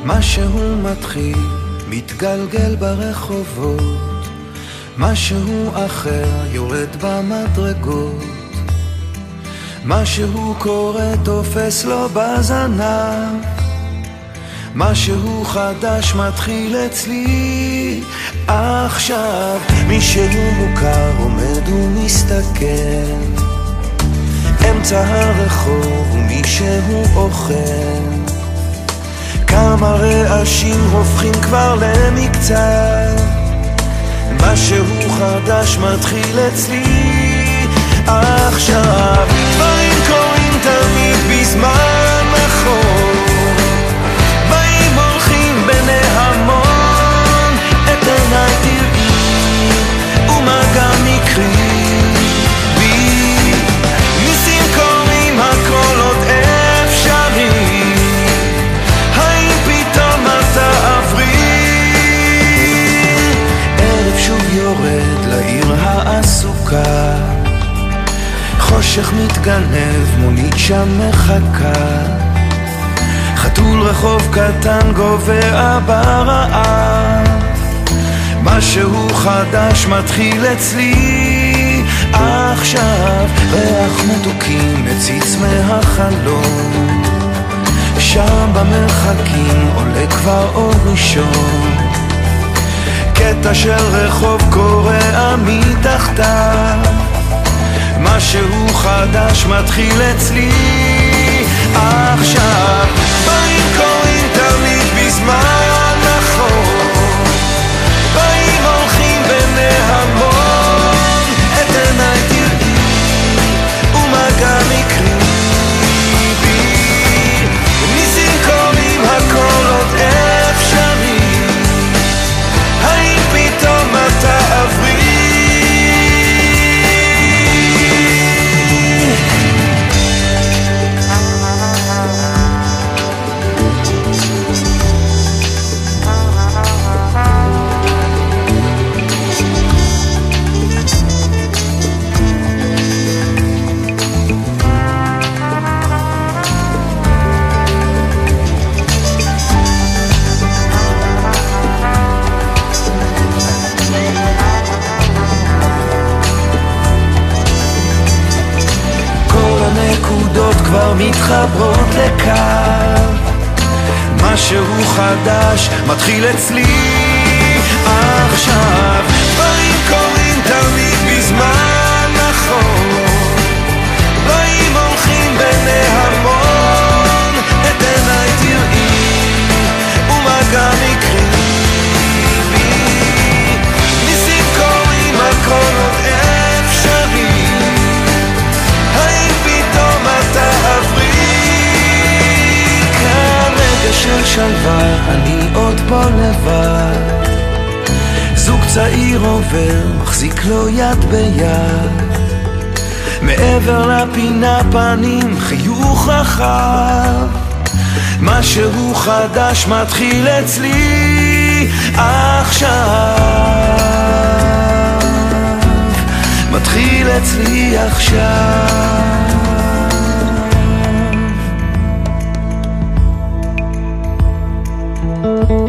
משהו מתחיל, מתגלגל ברחובות, משהו אחר יורד במדרגות, משהו קורה תופס לו בזנב, משהו חדש מתחיל אצלי עכשיו. מישהו מוכר עומד ומסתכל אמצע הרחוב ומישהו אוכל, כמה רעשים הופכים כבר למקצת, משהו חדש מתחיל אצלי עכשיו. דברים קורים תמיד בזמן נכון, באים הולכים בני המון, את עיניי תראי ומגע מקרי בי, ניסים קורים הכל עוד אפשרי, האם פתאום אתה עברי? ערב שוב יורד לעיר העסוקה, חושך מתגנב, מונית שם מחכה, חתול רחוב קטן גובע ברעב, משהו חדש מתחיל אצלי עכשיו. ריח מתוקים מציץ מהחלום, שם במרחקים עולה כבר אור ראשון, קטע של רחוב קורע מתחתיו, משהו חדש מתחיל אצלי עכשיו. באים קוראים תמיד בזמן נכון, באים הולכים בני המון, את עיניי תראי ומגע מקרי בי, ניסים קוראים הכל עוד אפשרי, האם פתאום אתה עברי? כבר מתחברות לקו, משהו חדש מתחיל אצלי עכשיו. דברים קורים תמיד בזמן נכון, באים הולכים בני המון, את עיניי תראי ומגע מקרי בי, ניסים קורים הכל עוד אפשרי, האם פתאום אתה עברי? כאן רגע של שלווה, אני עוד פה לבד, זוג צעיר עובר, מחזיק לו יד ביד, מעבר לפינה פנים חיוך רחב, משהו חדש מתחיל אצלי עכשיו, מתחיל אצלי עכשיו.